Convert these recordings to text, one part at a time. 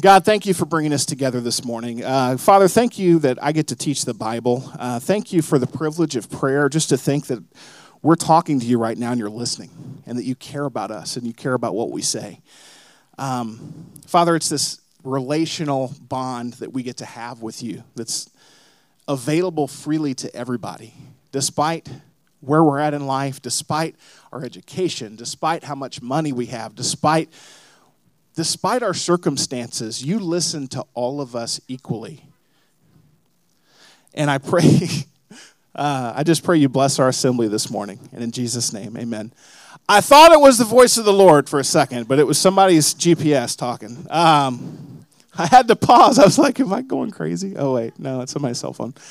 God, thank you for bringing us together this morning. Father, thank you that I get to teach the Bible. Thank you for the privilege of prayer, just to think that we're talking to you right now and you're listening, and that you care about us and you care about what we say. Father, it's this relational bond that we get to have with you that's available freely to everybody, despite where we're at in life, despite our education, despite how much money we have, despite our circumstances. You listen to all of us equally. And I pray, I just pray you bless our assembly this morning. And in Jesus' name, amen. I thought it was the voice of the Lord for a second, but it was somebody's GPS talking. I had to pause. I was like, am I going crazy? Oh, wait, no, it's on my cell phone.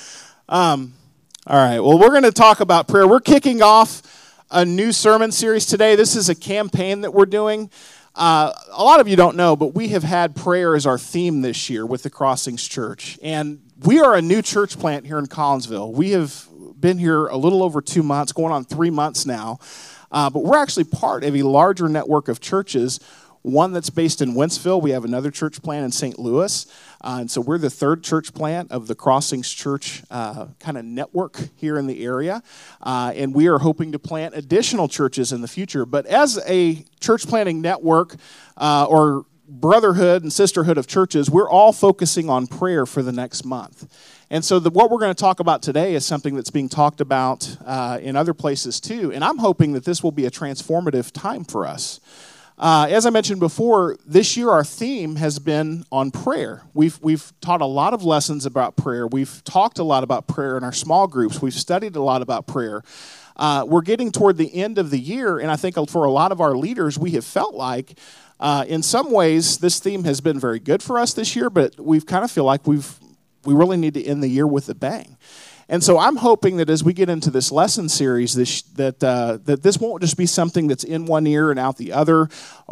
All right, well, we're going to talk about prayer. We're kicking off a new sermon series today. This is a campaign that we're doing. A lot of you don't know, but we have had prayer as our theme this year with the Crossings Church. And we are a new church plant here in Collinsville. We have been here a little over 2 months, going on 3 months now. But we're actually part of a larger network of churches, one that's based in Wentzville. We have another church plant in St. Louis. And so we're the third church plant of the Crossings Church kind of network here in the area. And we are hoping to plant additional churches in the future. But as a church planting network or brotherhood and sisterhood of churches, we're all focusing on prayer for the next month. And so what we're going to talk about today is something that's being talked about in other places too. And I'm hoping that this will be a transformative time for us. As I mentioned before, this year our theme has been on prayer. We've taught a lot of lessons about prayer. We've talked a lot about prayer in our small groups. We've studied a lot about prayer. We're getting toward the end of the year, and I think for a lot of our leaders, we have felt like, in some ways, this theme has been very good for us this year, but we kind of feel like we really need to end the year with a bang. And so I'm hoping that as we get into this lesson series, that this won't just be something that's in one ear and out the other.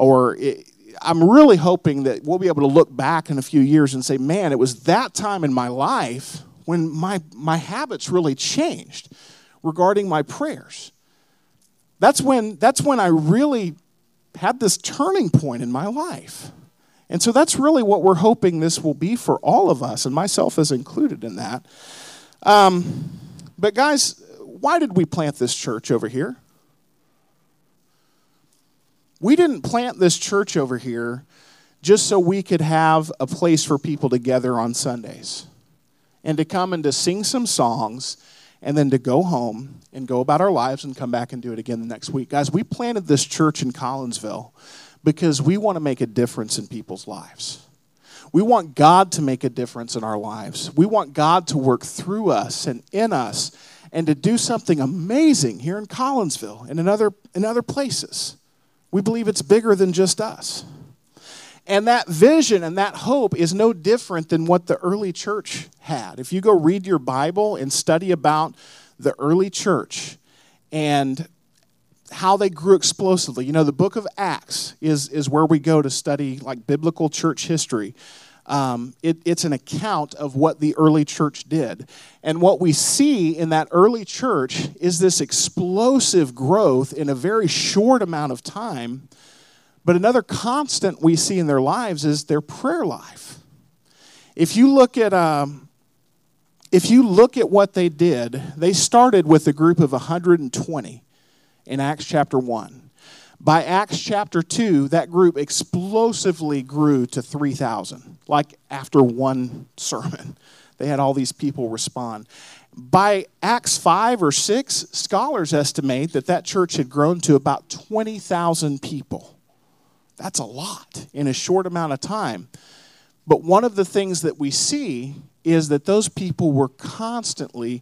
I'm really hoping that we'll be able to look back in a few years and say, man, it was that time in my life when my habits really changed regarding my prayers. That's when I really had this turning point in my life. And so that's really what we're hoping this will be for all of us, and myself is included in that. But guys, why did we plant this church over here? We didn't plant this church over here just so we could have a place for people to gather on Sundays and to come and to sing some songs and then to go home and go about our lives and come back and do it again the next week. Guys, we planted this church in Collinsville because we want to make a difference in people's lives. We want God to make a difference in our lives. We want God to work through us and in us and to do something amazing here in Collinsville and in other places. We believe it's bigger than just us. And that vision and that hope is no different than what the early church had. If you go read your Bible and study about the early church and how they grew explosively. You know, the book of Acts is where we go to study like biblical church history. It's an account of what the early church did. And what we see in that early church is this explosive growth in a very short amount of time. But another constant we see in their lives is their prayer life. If you look at what they did, they started with a group of 120. In Acts chapter 1. By Acts chapter 2, that group explosively grew to 3,000, like after one sermon. They had all these people respond. By Acts 5 or 6, scholars estimate that church had grown to about 20,000 people. That's a lot in a short amount of time. But one of the things that we see is that those people were constantly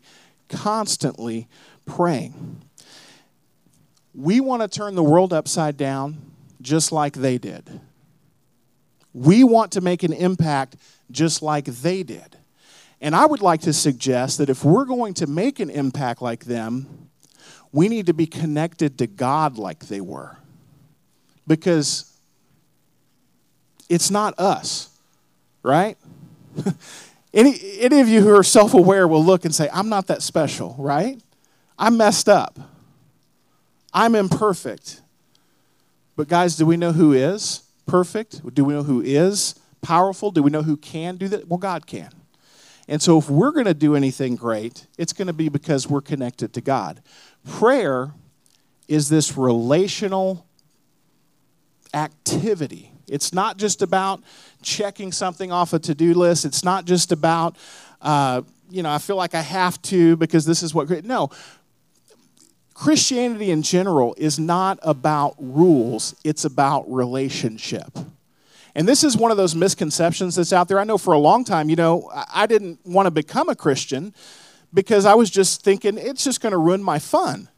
praying. We want to turn the world upside down just like they did. We want to make an impact just like they did. And I would like to suggest that if we're going to make an impact like them, we need to be connected to God like they were. Because it's not us, right? Any of you who are self-aware will look and say, I'm not that special, right? I'm messed up. I'm imperfect. But guys, do we know who is perfect? Do we know who is powerful? Do we know who can do that? Well, God can. And so if we're going to do anything great, it's going to be because we're connected to God. Prayer is this relational activity. It's not just about checking something off a to-do list. It's not just about, I feel like I have to because this is what... No. Christianity in general is not about rules. It's about relationship. And this is one of those misconceptions that's out there. I know for a long time, I didn't want to become a Christian because I was just thinking it's just going to ruin my fun.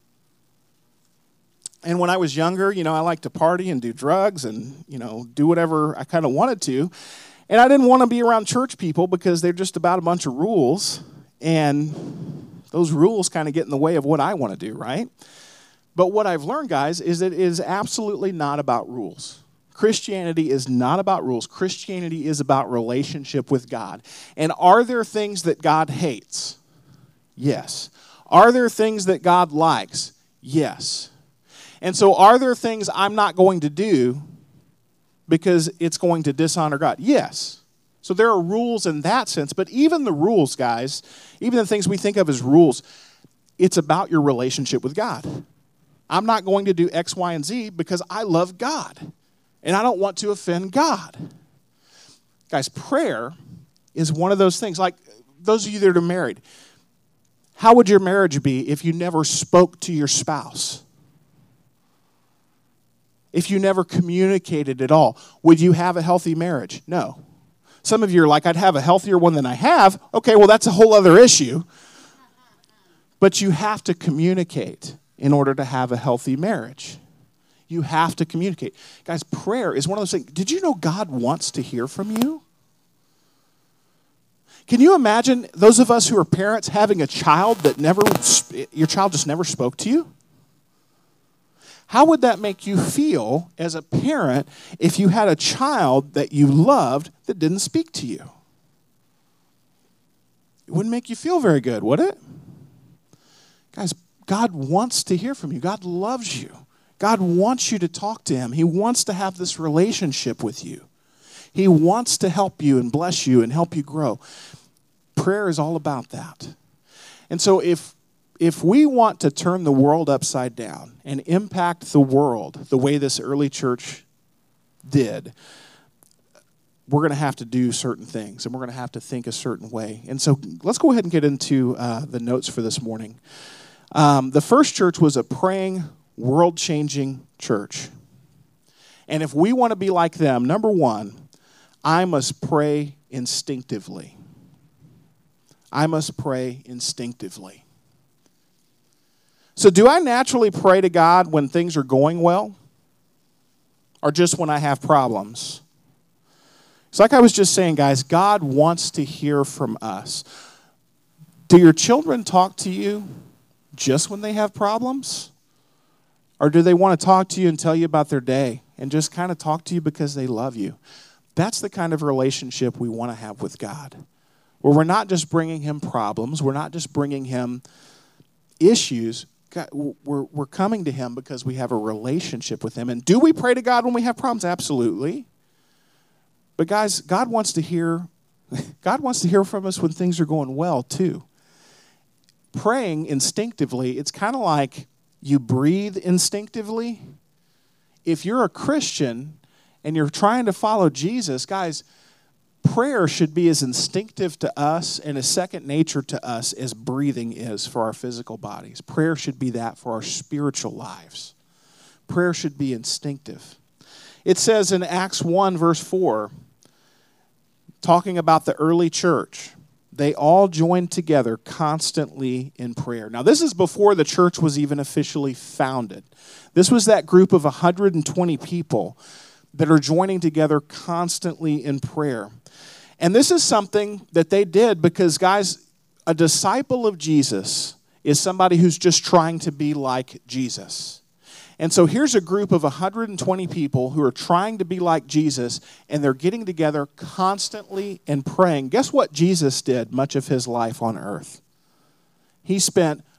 And when I was younger, I liked to party and do drugs and, do whatever I kind of wanted to. And I didn't want to be around church people because they're just about a bunch of rules. And those rules kind of get in the way of what I want to do, right? But what I've learned, guys, is that it is absolutely not about rules. Christianity is not about rules. Christianity is about relationship with God. And are there things that God hates? Yes. Are there things that God likes? Yes. And so are there things I'm not going to do because it's going to dishonor God? Yes. So there are rules in that sense. But even the rules, guys, even the things we think of as rules, it's about your relationship with God. I'm not going to do X, Y, and Z because I love God. And I don't want to offend God. Guys, prayer is one of those things. Like those of you that are married, how would your marriage be if you never spoke to your spouse? If you never communicated at all? Would you have a healthy marriage? No. Some of you are like, I'd have a healthier one than I have. Okay, well, that's a whole other issue. But you have to communicate in order to have a healthy marriage. You have to communicate. Guys, prayer is one of those things. Did you know God wants to hear from you? Can you imagine those of us who are parents having a child that your child just never spoke to you? How would that make you feel as a parent if you had a child that you loved that didn't speak to you? It wouldn't make you feel very good, would it? Guys, God wants to hear from you. God loves you. God wants you to talk to him. He wants to have this relationship with you. He wants to help you and bless you and help you grow. Prayer is all about that. And so if we want to turn the world upside down and impact the world the way this early church did, we're going to have to do certain things, and we're going to have to think a certain way. And so let's go ahead and get into the notes for this morning. The first church was a praying, world-changing church. And if we want to be like them, number one, I must pray instinctively. I must pray instinctively. So do I naturally pray to God when things are going well? Or just when I have problems? It's like I was just saying, guys, God wants to hear from us. Do your children talk to you just when they have problems? Or do they want to talk to you and tell you about their day and just kind of talk to you because they love you? That's the kind of relationship we want to have with God, where we're not just bringing him problems, we're not just bringing him issues. God, we're coming to him because we have a relationship with him. And do we pray to God when we have problems? Absolutely. But guys, God wants to hear from us when things are going well too. Praying instinctively, it's kind of like you breathe instinctively. If you're a Christian and you're trying to follow Jesus, guys, prayer should be as instinctive to us and as second nature to us as breathing is for our physical bodies. Prayer should be that for our spiritual lives. Prayer should be instinctive. It says in Acts 1, verse 4, talking about the early church, they all joined together constantly in prayer. Now, this is before the church was even officially founded. This was that group of 120 people that are joining together constantly in prayer. And this is something that they did because, guys, a disciple of Jesus is somebody who's just trying to be like Jesus. And so here's a group of 120 people who are trying to be like Jesus, and they're getting together constantly and praying. Guess what Jesus did much of his life on earth? He spent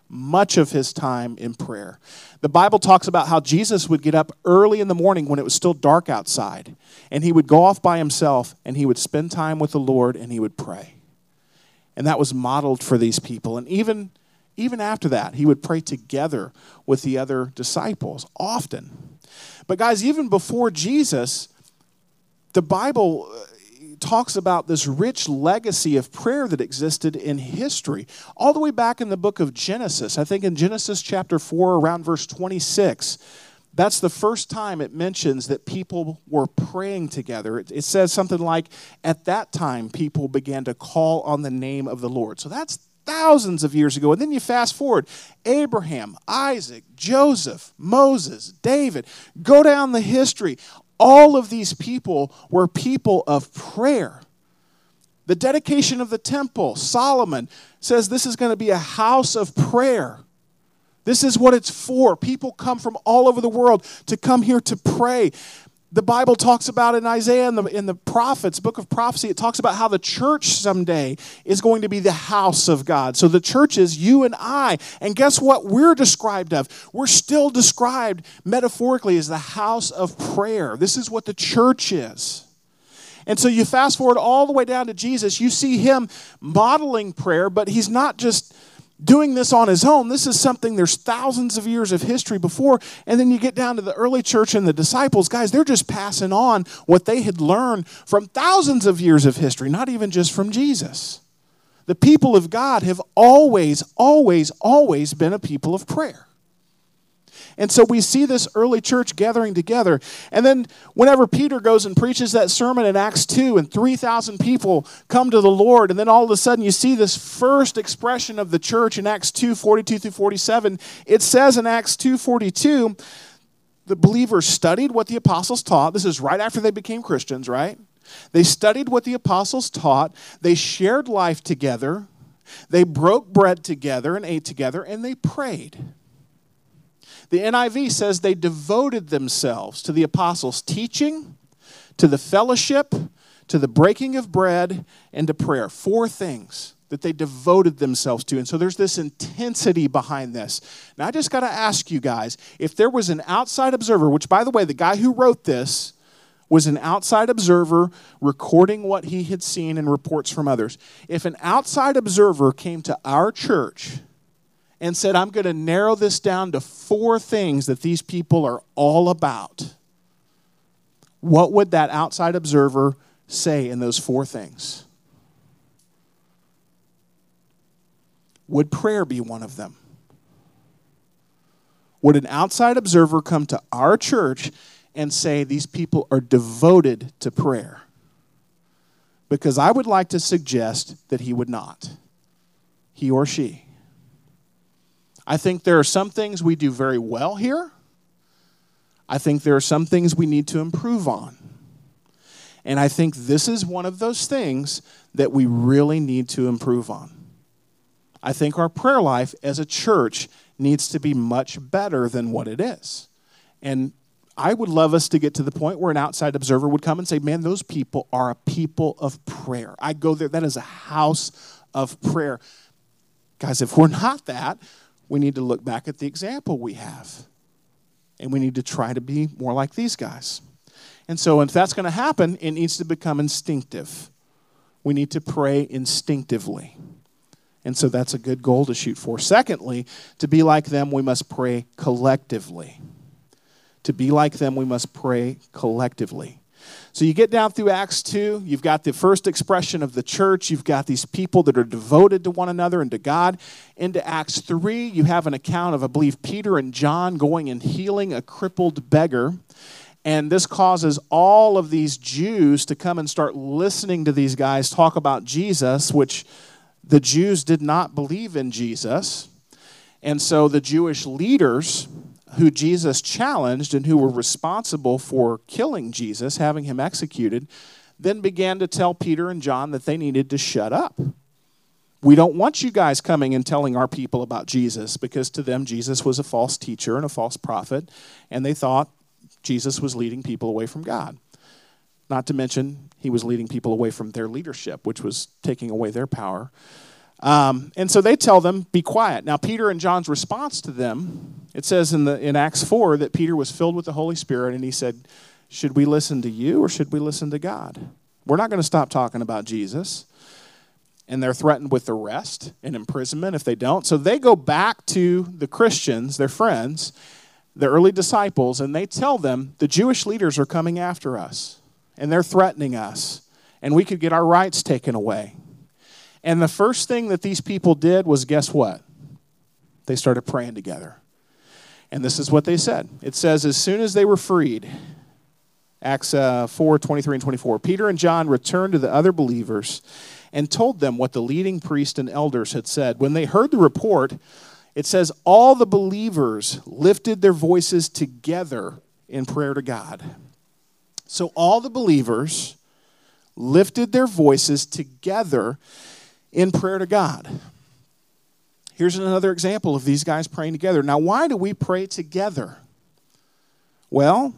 much of his time in prayer. The Bible talks about how Jesus would get up early in the morning when it was still dark outside, and he would go off by himself, and he would spend time with the Lord, and he would pray. And that was modeled for these people. And even after that, he would pray together with the other disciples often. But guys, even before Jesus, the Bible talks about this rich legacy of prayer that existed in history. All the way back in the book of Genesis, I think in Genesis chapter 4, around verse 26, that's the first time it mentions that people were praying together. It says something like, at that time, people began to call on the name of the Lord. So that's thousands of years ago. And then you fast forward, Abraham, Isaac, Joseph, Moses, David, go down the history. All of these people were people of prayer. The dedication of the temple, Solomon says this is going to be a house of prayer. This is what it's for. People come from all over the world to come here to pray. The Bible talks about in Isaiah in the prophets, book of prophecy, it talks about how the church someday is going to be the house of God. So the church is you and I. And guess what we're described of? We're still described metaphorically as the house of prayer. This is what the church is. And so you fast forward all the way down to Jesus, you see him modeling prayer, but he's not just doing this on his own. This is something, there's thousands of years of history before, and then you get down to the early church and the disciples. Guys, they're just passing on what they had learned from thousands of years of history, not even just from Jesus. The people of God have always, always, always been a people of prayer. And so we see this early church gathering together. And then whenever Peter goes and preaches that sermon in Acts 2 and 3,000 people come to the Lord, and then all of a sudden you see this first expression of the church in Acts 2, 42 through 47. It says in Acts 2:42, the believers studied what the apostles taught. This is right after they became Christians, right? They studied what the apostles taught. They shared life together. They broke bread together and ate together, and they prayed. The NIV says they devoted themselves to the apostles' teaching, to the fellowship, to the breaking of bread, and to prayer. 4 things that they devoted themselves to. And so there's this intensity behind this. Now I just got to ask you guys, if there was an outside observer, which by the way, the guy who wrote this was an outside observer recording what he had seen and reports from others. If an outside observer came to our church and said, I'm going to narrow this down to 4 things that these people are all about, what would that outside observer say in those 4 things? Would prayer be one of them? Would an outside observer come to our church and say these people are devoted to prayer? Because I would like to suggest that he would not. He or she. I think there are some things we do very well here. I think there are some things we need to improve on. And I think this is one of those things that we really need to improve on. I think our prayer life as a church needs to be much better than what it is. And I would love us to get to the point where an outside observer would come and say, man, those people are a people of prayer. I go there, that is a house of prayer. Guys, if we're not that, we need to look back at the example we have. And we need to try to be more like these guys. And so if that's going to happen, it needs to become instinctive. We need to pray instinctively. And so that's a good goal to shoot for. Secondly, to be like them, we must pray collectively. To be like them, we must pray collectively. So you get down through Acts 2, you've got the first expression of the church, you've got these people that are devoted to one another and to God. Into Acts 3, you have an account of, I believe, Peter and John going and healing a crippled beggar. And this causes all of these Jews to come and start listening to these guys talk about Jesus, which the Jews did not believe in Jesus. And so the Jewish leaders who Jesus challenged and who were responsible for killing Jesus, having him executed, then began to tell Peter and John that they needed to shut up. We don't want you guys coming and telling our people about Jesus, because to them Jesus was a false teacher and a false prophet, and they thought Jesus was leading people away from God. Not to mention he was leading people away from their leadership, which was taking away their power. And so they tell them, be quiet. Now, Peter and John's response to them, it says in Acts 4 that Peter was filled with the Holy Spirit, and he said, should we listen to you or should we listen to God? We're not going to stop talking about Jesus. And they're threatened with arrest and imprisonment if they don't. So they go back to the Christians, their friends, the early disciples, and they tell them, the Jewish leaders are coming after us, and they're threatening us, and we could get our rights taken away. And the first thing that these people did was, guess what? They started praying together. And this is what they said. It says, as soon as they were freed, Acts 4, 23 and 24, Peter and John returned to the other believers and told them what the leading priests and elders had said. When they heard the report, it says all the believers lifted their voices together in prayer to God. So all the believers lifted their voices together in prayer to God. Here's another example of these guys praying together. Now, why do we pray together? Well,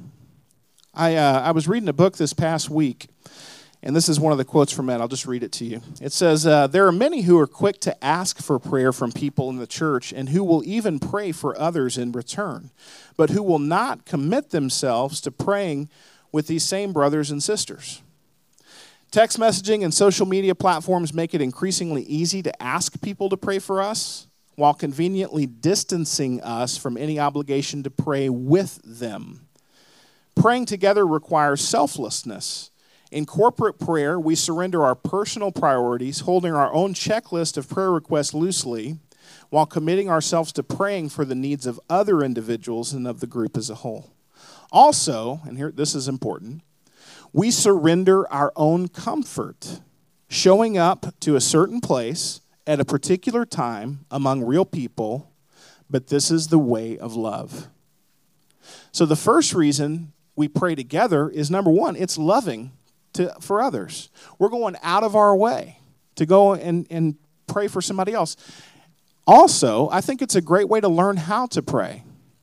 I was reading a book this past week, and this is one of the quotes from it. I'll just read it to you. It says, there are many who are quick to ask for prayer from people in the church and who will even pray for others in return, but who will not commit themselves to praying with these same brothers and sisters. Text messaging and social media platforms make it increasingly easy to ask people to pray for us while conveniently distancing us from any obligation to pray with them. Praying together requires selflessness. In corporate prayer, we surrender our personal priorities, holding our own checklist of prayer requests loosely, while committing ourselves to praying for the needs of other individuals and of the group as a whole. Also, and here this is important, we surrender our own comfort, showing up to a certain place at a particular time among real people, but this is the way of love. So the first reason we pray together is, number one, it's loving for others. We're going out of our way to go and pray for somebody else. Also, I think it's a great way to learn how to pray.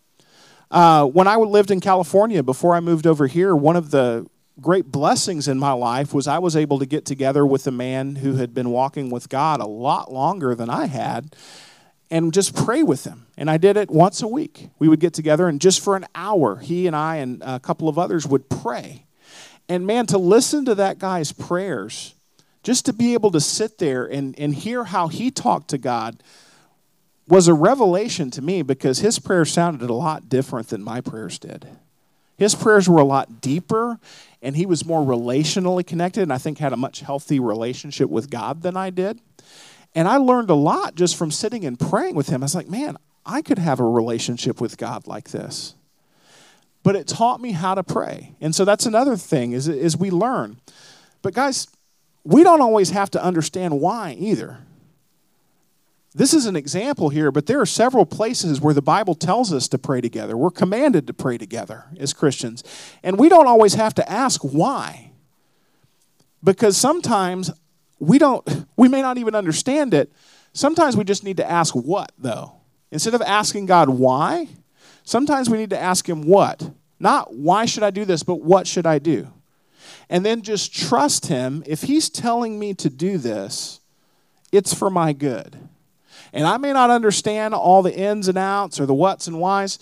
When I lived in California before I moved over here, one of the great blessings in my life was I was able to get together with a man who had been walking with God a lot longer than I had and just pray with him. And I did it once a week. We would get together, and just for an hour, he and I and a couple of others would pray. And man, to listen to that guy's prayers, just to be able to sit there and hear how he talked to God was a revelation to me, because his prayers sounded a lot different than my prayers did. His prayers were a lot deeper, and he was more relationally connected, and I think had a much healthy relationship with God than I did. And I learned a lot just from sitting and praying with him. I was like, man, I could have a relationship with God like this. But it taught me how to pray. And so that's another thing is we learn. But guys, we don't always have to understand why either. This is an example here, but there are several places where the Bible tells us to pray together. We're commanded to pray together as Christians. And we don't always have to ask why. Because sometimes we may not even understand it. Sometimes we just need to ask what, though. Instead of asking God why, sometimes we need to ask him what. Not why should I do this, but what should I do? And then just trust him. If he's telling me to do this, it's for my good. And I may not understand all the ins and outs or the whats and whys,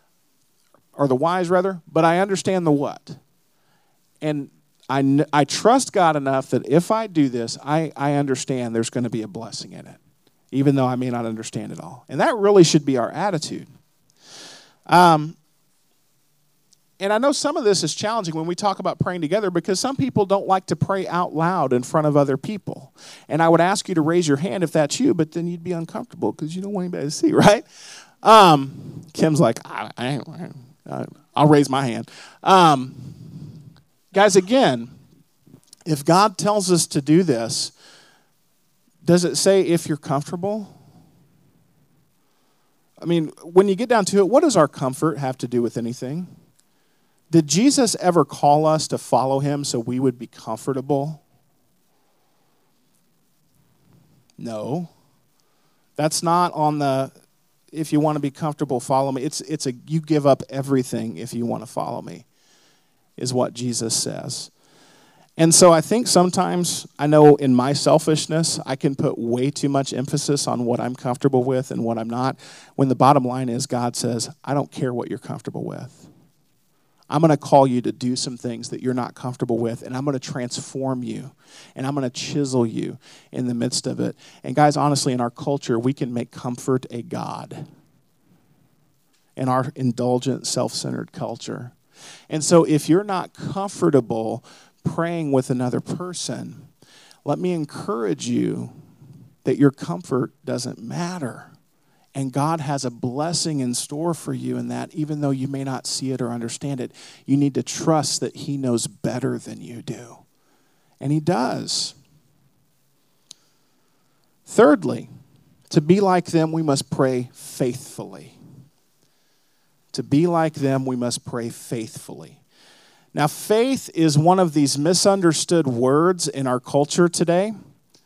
or the whys rather, but I understand the what. And I trust God enough that if I do this, I understand there's going to be a blessing in it, even though I may not understand it all. And that really should be our attitude. And I know some of this is challenging when we talk about praying together, because some people don't like to pray out loud in front of other people. And I would ask you to raise your hand if that's you, but then you'd be uncomfortable because you don't want anybody to see, right? Kim's like, I'll raise my hand. Guys, again, if God tells us to do this, does it say if you're comfortable? I mean, when you get down to it, what does our comfort have to do with anything? Did Jesus ever call us to follow him so we would be comfortable? No. That's not on the, if you want to be comfortable, follow me. It's a, you give up everything if you want to follow me, is what Jesus says. And so I think sometimes, I know in my selfishness, I can put way too much emphasis on what I'm comfortable with and what I'm not, when the bottom line is God says, I don't care what you're comfortable with. I'm going to call you to do some things that you're not comfortable with, and I'm going to transform you, and I'm going to chisel you in the midst of it. And guys, honestly, in our culture, we can make comfort a god in our indulgent, self-centered culture. And so if you're not comfortable praying with another person, let me encourage you that your comfort doesn't matter. And God has a blessing in store for you in that, even though you may not see it or understand it, you need to trust that He knows better than you do. And He does. Thirdly, to be like them, we must pray faithfully. To be like them, we must pray faithfully. Now, faith is one of these misunderstood words in our culture today.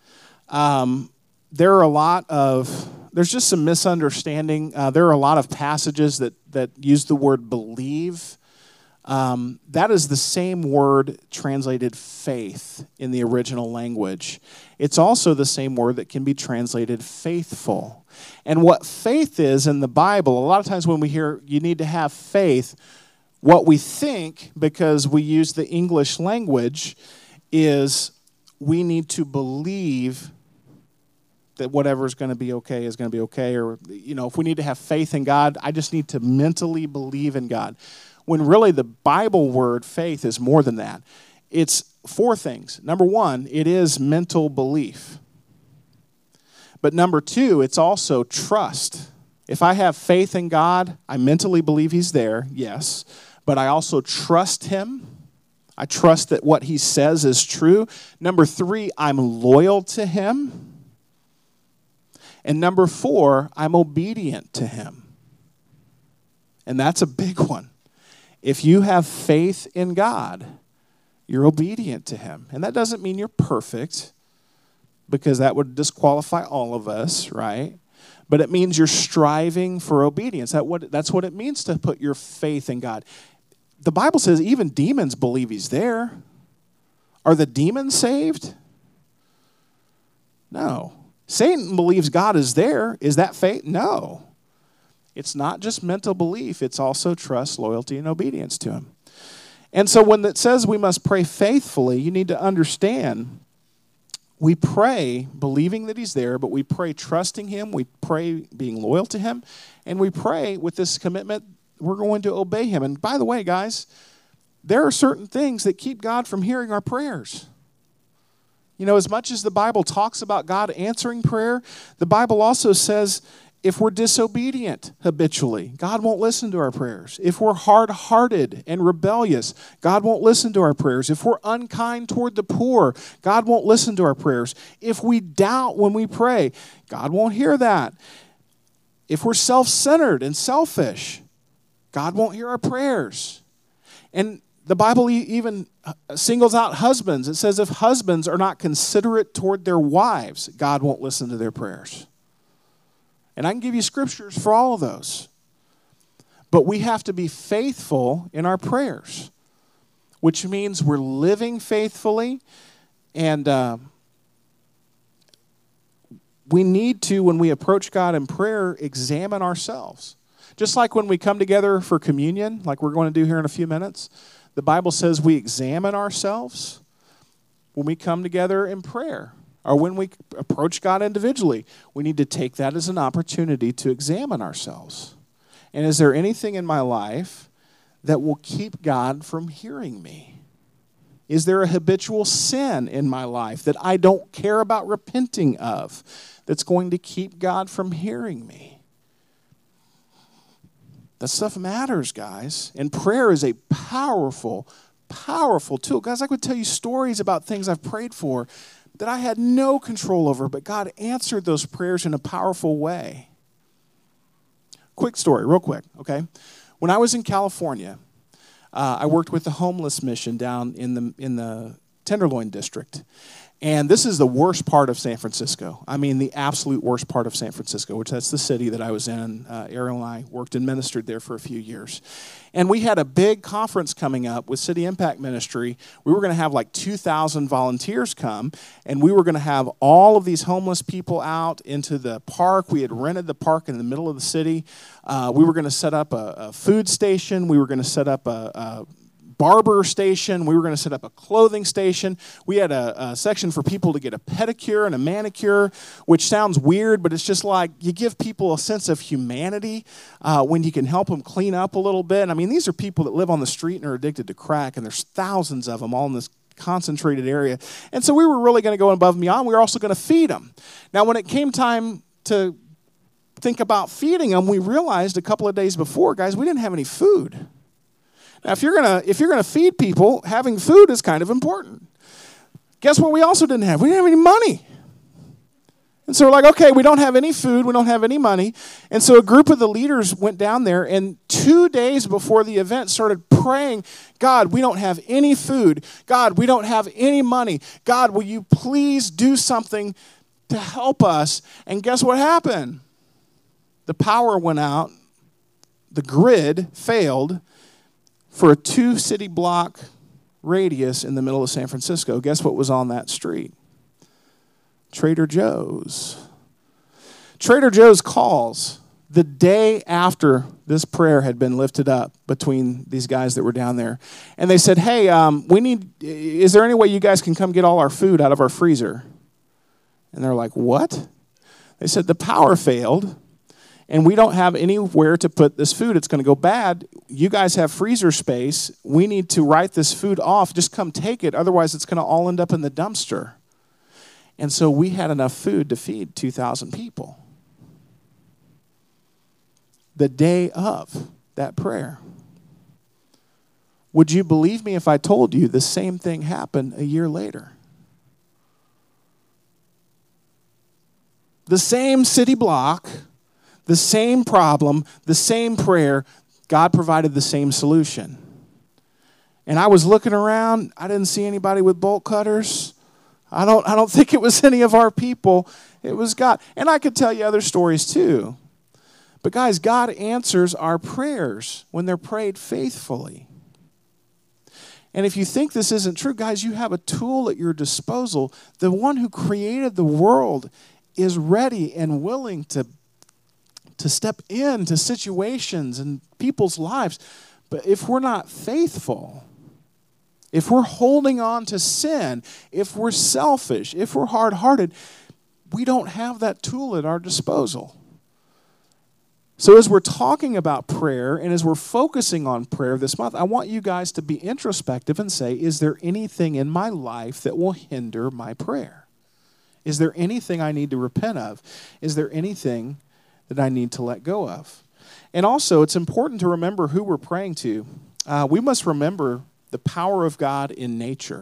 There's just some misunderstanding. There are a lot of passages that use the word believe. That is the same word translated faith in the original language. It's also the same word that can be translated faithful. And what faith is in the Bible, a lot of times when we hear you need to have faith, what we think, because we use the English language, is we need to believe that whatever's going to be okay is going to be okay. Or, if we need to have faith in God, I just need to mentally believe in God. When really the Bible word faith is more than that. It's 4 things. Number 1, it is mental belief. But number 2, it's also trust. If I have faith in God, I mentally believe He's there, yes. But I also trust Him. I trust that what He says is true. Number 3, I'm loyal to Him. And number 4, I'm obedient to Him. And that's a big one. If you have faith in God, you're obedient to Him. And that doesn't mean you're perfect, because that would disqualify all of us, right? But it means you're striving for obedience. That's what it means to put your faith in God. The Bible says even demons believe He's there. Are the demons saved? No. Satan believes God is there. Is that faith? No. It's not just mental belief. It's also trust, loyalty, and obedience to Him. And so when it says we must pray faithfully, you need to understand we pray believing that He's there, but we pray trusting Him, we pray being loyal to Him, and we pray with this commitment we're going to obey Him. And by the way, guys, there are certain things that keep God from hearing our prayers. As much as the Bible talks about God answering prayer, the Bible also says if we're disobedient habitually, God won't listen to our prayers. If we're hard-hearted and rebellious, God won't listen to our prayers. If we're unkind toward the poor, God won't listen to our prayers. If we doubt when we pray, God won't hear that. If we're self-centered and selfish, God won't hear our prayers. And the Bible even singles out husbands. It says if husbands are not considerate toward their wives, God won't listen to their prayers. And I can give you scriptures for all of those. But we have to be faithful in our prayers, which means we're living faithfully. And we need to, when we approach God in prayer, examine ourselves. Just like when we come together for communion, like we're going to do here in a few minutes, the Bible says we examine ourselves when we come together in prayer. Or when we approach God individually, we need to take that as an opportunity to examine ourselves. And is there anything in my life that will keep God from hearing me? Is there a habitual sin in my life that I don't care about repenting of that's going to keep God from hearing me? That stuff matters, guys. And prayer is a powerful, powerful tool. Guys, I could tell you stories about things I've prayed for that I had no control over, but God answered those prayers in a powerful way. Quick story, real quick, okay? When I was in California, I worked with the homeless mission down in the Tenderloin district. And this is the worst part of San Francisco. I mean, the absolute worst part of San Francisco, which that's the city that I was in. Ariel and I worked and ministered there for a few years. And we had a big conference coming up with City Impact Ministry. We were going to have like 2,000 volunteers come, and we were going to have all of these homeless people out into the park. We had rented the park in the middle of the city. We were going to set up a food station. We were going to set up a barber station. We were going to set up a clothing station. We had a section for people to get a pedicure and a manicure, which sounds weird, but it's just like you give people a sense of humanity when you can help them clean up a little bit. I mean, these are people that live on the street and are addicted to crack, and there's thousands of them all in this concentrated area. And so we were really going to go above and beyond. We were also going to feed them. Now, when it came time to think about feeding them, we realized a couple of days before, guys, we didn't have any food. Now, if you're gonna feed people, having food is kind of important. Guess what we also didn't have? We didn't have any money. And so we're like, okay, we don't have any food, we don't have any money. And so a group of the leaders went down there, and 2 days before the event started praying, God, we don't have any food. God, we don't have any money. God, will you please do something to help us? And guess what happened? The power went out, the grid failed, for a 2-city block radius in the middle of San Francisco. Guess what was on that street? Trader Joe's. Trader Joe's calls the day after this prayer had been lifted up between these guys that were down there. And they said, hey, is there any way you guys can come get all our food out of our freezer? And they're like, what? They said, the power failed, and we don't have anywhere to put this food. It's going to go bad. You guys have freezer space. We need to write this food off. Just come take it. Otherwise, it's going to all end up in the dumpster. And so we had enough food to feed 2,000 people. The day of that prayer. Would you believe me if I told you the same thing happened a year later? The same city block, the same problem, the same prayer, God provided the same solution. And I was looking around, I didn't see anybody with bolt cutters. I don't think it was any of our people. It was God. And I could tell you other stories too. But guys, God answers our prayers when they're prayed faithfully. And if you think this isn't true, guys, you have a tool at your disposal. The one who created the world is ready and willing to step into situations and people's lives. But if we're not faithful, if we're holding on to sin, if we're selfish, if we're hard-hearted, we don't have that tool at our disposal. So as we're talking about prayer and as we're focusing on prayer this month, I want you guys to be introspective and say, is there anything in my life that will hinder my prayer? Is there anything I need to repent of? Is there anything that I need to let go of? And also, it's important to remember who we're praying to. We must remember the power of God in nature.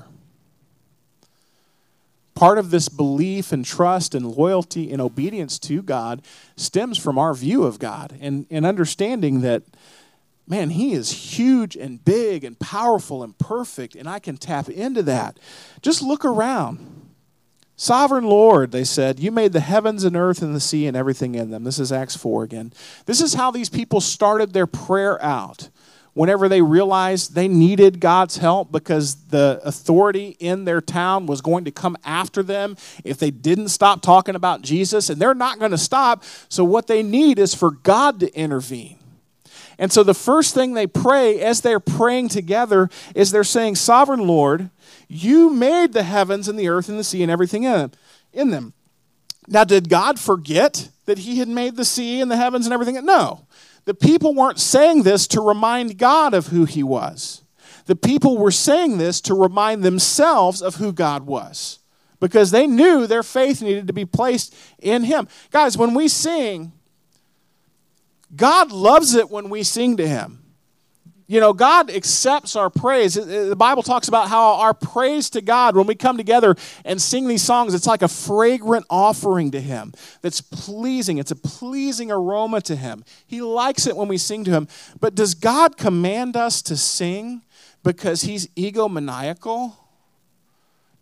Part of this belief and trust and loyalty and obedience to God stems from our view of God and understanding that, man, He is huge and big and powerful and perfect, and I can tap into that. Just look around. Sovereign Lord, they said, you made the heavens and earth and the sea and everything in them. This is Acts 4 again. This is how these people started their prayer out. Whenever they realized they needed God's help because the authority in their town was going to come after them if they didn't stop talking about Jesus, and they're not going to stop. So what they need is for God to intervene. And so the first thing they pray as they're praying together is they're saying, Sovereign Lord, you made the heavens and the earth and the sea and everything in them. Now, did God forget that He had made the sea and the heavens and everything? No. The people weren't saying this to remind God of who He was. The people were saying this to remind themselves of who God was, because they knew their faith needed to be placed in Him. Guys, when we sing, God loves it when we sing to Him. You know, God accepts our praise. The Bible talks about how our praise to God, when we come together and sing these songs, it's like a fragrant offering to Him that's pleasing. It's a pleasing aroma to Him. He likes it when we sing to Him. But does God command us to sing because He's egomaniacal?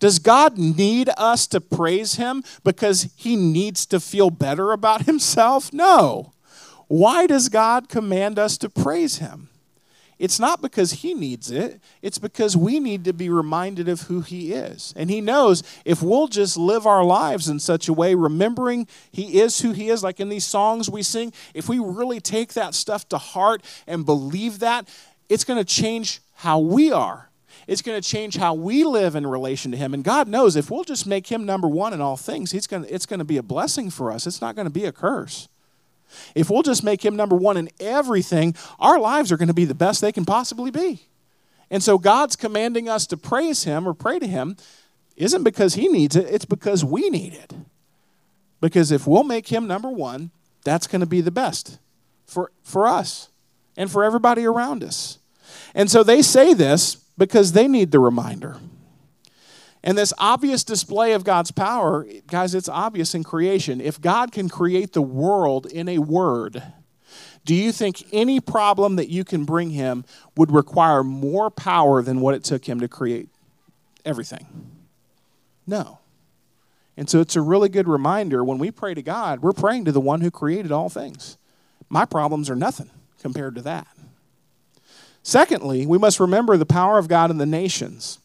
Does God need us to praise him because he needs to feel better about himself? No. Why does God command us to praise him? It's not because he needs it. It's because we need to be reminded of who he is. And he knows if we'll just live our lives in such a way, remembering he is who he is, like in these songs we sing, if we really take that stuff to heart and believe that, it's going to change how we are. It's going to change how we live in relation to him. And God knows if we'll just make him number one in all things, it's going to be a blessing for us. It's not going to be a curse. If we'll just make him number one in everything, our lives are going to be the best they can possibly be. And so God's commanding us to praise him or pray to him isn't because he needs it, it's because we need it. Because if we'll make him number one, that's going to be the best for us and for everybody around us. And so they say this because they need the reminder. And this obvious display of God's power, guys, it's obvious in creation. If God can create the world in a word, do you think any problem that you can bring him would require more power than what it took him to create everything? No. And so it's a really good reminder when we pray to God, we're praying to the one who created all things. My problems are nothing compared to that. Secondly, we must remember the power of God in the nations.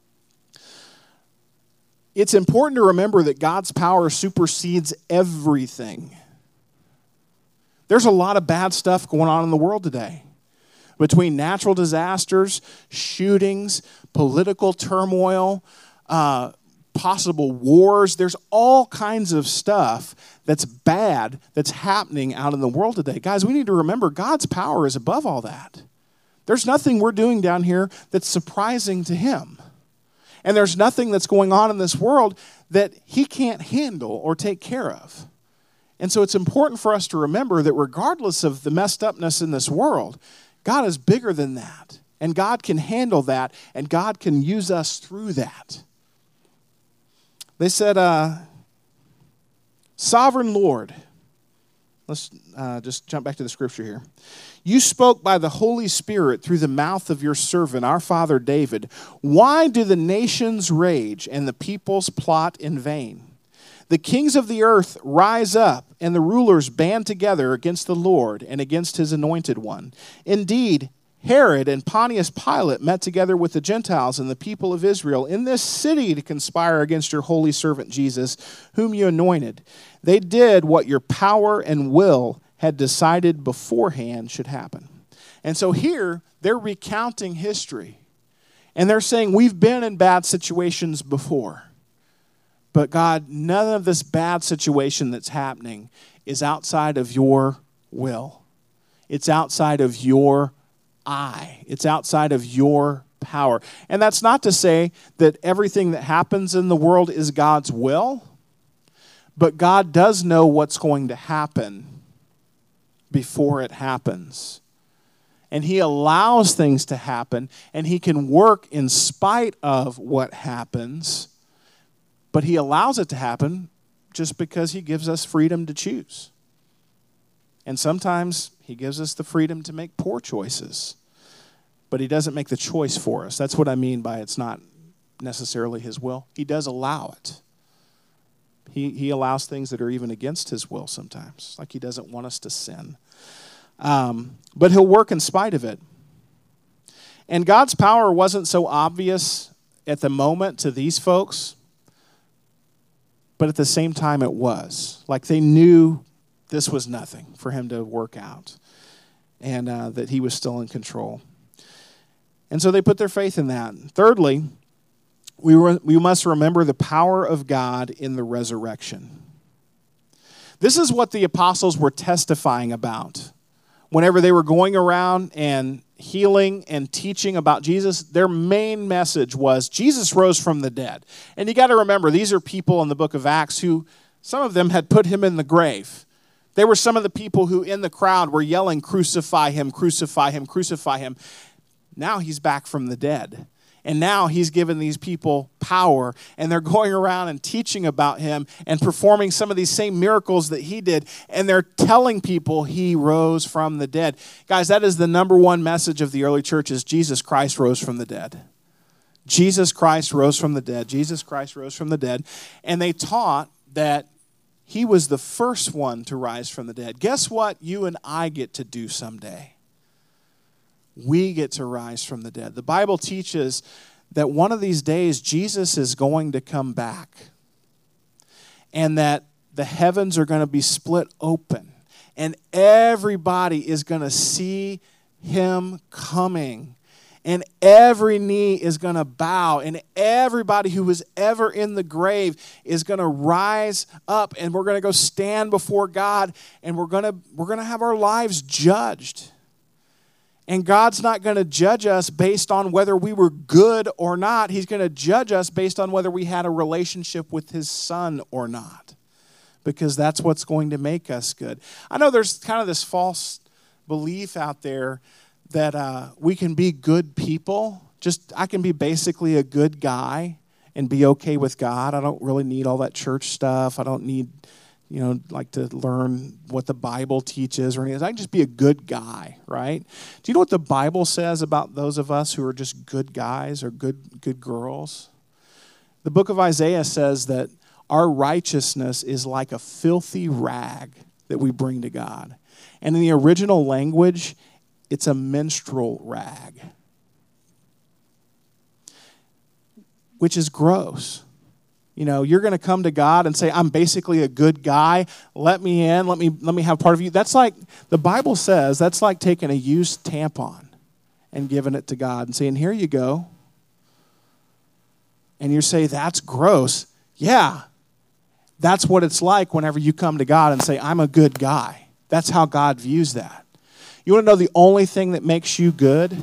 It's important to remember that God's power supersedes everything. There's a lot of bad stuff going on in the world today. Between natural disasters, shootings, political turmoil, possible wars, there's all kinds of stuff that's bad that's happening out in the world today. Guys, we need to remember God's power is above all that. There's nothing we're doing down here that's surprising to him. And there's nothing that's going on in this world that he can't handle or take care of. And so it's important for us to remember that regardless of the messed upness in this world, God is bigger than that. And God can handle that, and God can use us through that. They said, Sovereign Lord. Let's just jump back to the scripture here. You spoke by the Holy Spirit through the mouth of your servant, our father David. Why do the nations rage and the peoples plot in vain? The kings of the earth rise up, and the rulers band together against the Lord and against his anointed one. Indeed, Herod and Pontius Pilate met together with the Gentiles and the people of Israel in this city to conspire against your holy servant Jesus, whom you anointed. They did what your power and will had decided beforehand should happen. And so here, they're recounting history. And they're saying, we've been in bad situations before. But God, none of this bad situation that's happening is outside of your will. It's outside of your eye. It's outside of your power. And that's not to say that everything that happens in the world is God's will. But God does know what's going to happen before it happens. And he allows things to happen, and he can work in spite of what happens, but he allows it to happen just because he gives us freedom to choose. And sometimes he gives us the freedom to make poor choices, but he doesn't make the choice for us. That's what I mean by it's not necessarily his will. He does allow it. He allows things that are even against his will sometimes, like he doesn't want us to sin. But he'll work in spite of it. And God's power wasn't so obvious at the moment to these folks, but at the same time it was. Like they knew this was nothing for him to work out, and that he was still in control. And so they put their faith in that. Thirdly, we must remember the power of God in the resurrection. This is what the apostles were testifying about. Whenever they were going around and healing and teaching about Jesus, their main message was Jesus rose from the dead. And you got to remember, these are people in the book of Acts who, some of them had put him in the grave. They were some of the people who in the crowd were yelling, crucify him, crucify him, crucify him. Now he's back from the dead. And now he's given these people power, and they're going around and teaching about him and performing some of these same miracles that he did. And they're telling people he rose from the dead. Guys, that is the number one message of the early church is Jesus Christ rose from the dead. Jesus Christ rose from the dead. Jesus Christ rose from the dead. And they taught that he was the first one to rise from the dead. Guess what you and I get to do someday? We get to rise from the dead. The Bible teaches that one of these days Jesus is going to come back, and that the heavens are going to be split open, and everybody is going to see him coming, and every knee is going to bow, and everybody who was ever in the grave is going to rise up, and we're going to go stand before God, and we're going to have our lives judged. And God's not going to judge us based on whether we were good or not. He's going to judge us based on whether we had a relationship with his Son or not, because that's what's going to make us good. I know there's kind of this false belief out there that we can be good people. I can be basically a good guy and be okay with God. I don't really need all that church stuff. I don't need, like to learn what the Bible teaches or anything. I can just be a good guy, right? Do you know what the Bible says about those of us who are just good guys or good girls? The book of Isaiah says that our righteousness is like a filthy rag that we bring to God. And in the original language, it's a menstrual rag, which is gross. You're going to come to God and say, I'm basically a good guy. Let me in. Let me have part of you. That's like, the Bible says, that's like taking a used tampon and giving it to God and saying, here you go. And you say, that's gross. Yeah, that's what it's like whenever you come to God and say, I'm a good guy. That's how God views that. You want to know the only thing that makes you good?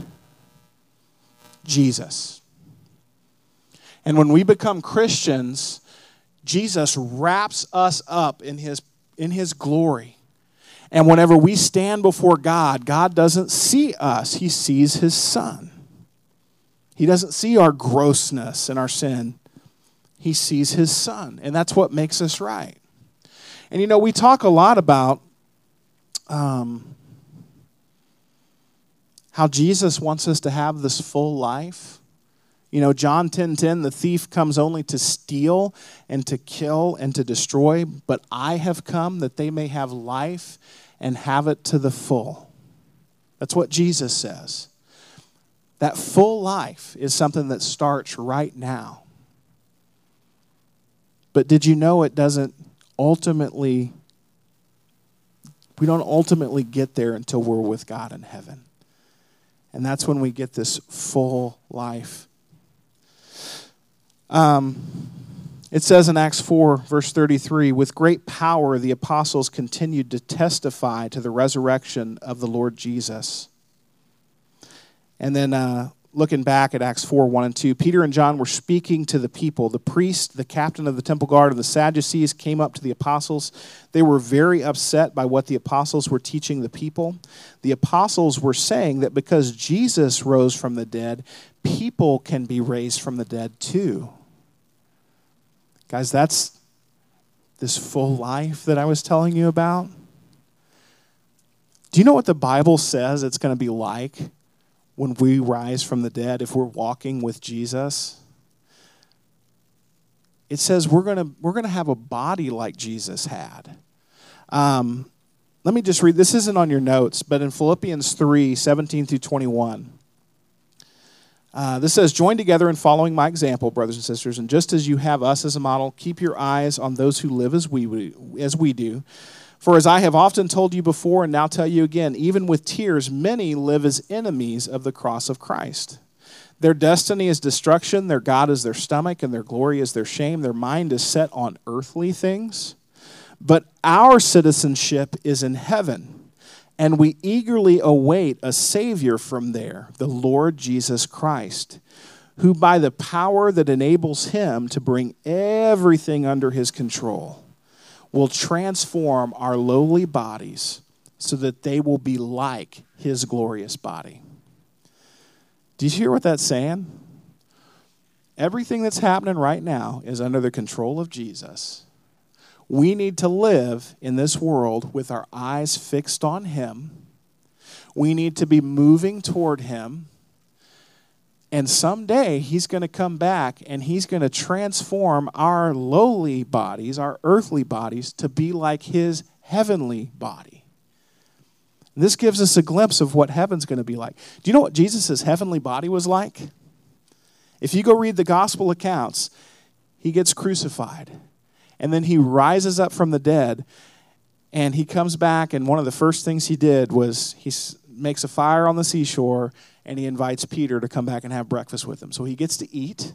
Jesus. And when we become Christians, Jesus wraps us up in his glory. And whenever we stand before God, God doesn't see us. He sees his Son. He doesn't see our grossness and our sin. He sees his Son. And that's what makes us right. And we talk a lot about how Jesus wants us to have this full life. John 10:10, the thief comes only to steal and to kill and to destroy, but I have come that they may have life and have it to the full. That's what Jesus says. That full life is something that starts right now. But did you know we don't ultimately get there until we're with God in heaven. And that's when we get this full life. It says in Acts 4, verse 33, with great power the apostles continued to testify to the resurrection of the Lord Jesus. And then looking back at Acts 4, 1 and 2, Peter and John were speaking to the people. The priest, the captain of the temple guard, and the Sadducees came up to the apostles. They were very upset by what the apostles were teaching the people. The apostles were saying that because Jesus rose from the dead, people can be raised from the dead too. Guys, that's this full life that I was telling you about. Do you know what the Bible says it's going to be like when we rise from the dead if we're walking with Jesus? It says we're going to have a body like Jesus had. Let me just read. This isn't on your notes, but in Philippians 3, 17 through 21, this says, join together in following my example, brothers and sisters, and just as you have us as a model, keep your eyes on those who live as we do. For as I have often told you before and now tell you again, even with tears, many live as enemies of the cross of Christ. Their destiny is destruction, their God is their stomach, and their glory is their shame. Their mind is set on earthly things. But our citizenship is in heaven, and we eagerly await a Savior from there, the Lord Jesus Christ, who by the power that enables him to bring everything under his control will transform our lowly bodies so that they will be like his glorious body. Do you hear what that's saying? Everything that's happening right now is under the control of Jesus. We need to live in this world with our eyes fixed on him. We need to be moving toward him. And someday he's going to come back and he's going to transform our lowly bodies, our earthly bodies, to be like his heavenly body. This gives us a glimpse of what heaven's going to be like. Do you know what Jesus' heavenly body was like? If you go read the gospel accounts, he gets crucified. And then he rises up from the dead. And he comes back, and one of the first things he did was he makes a fire on the seashore, and he invites Peter to come back and have breakfast with him. So he gets to eat.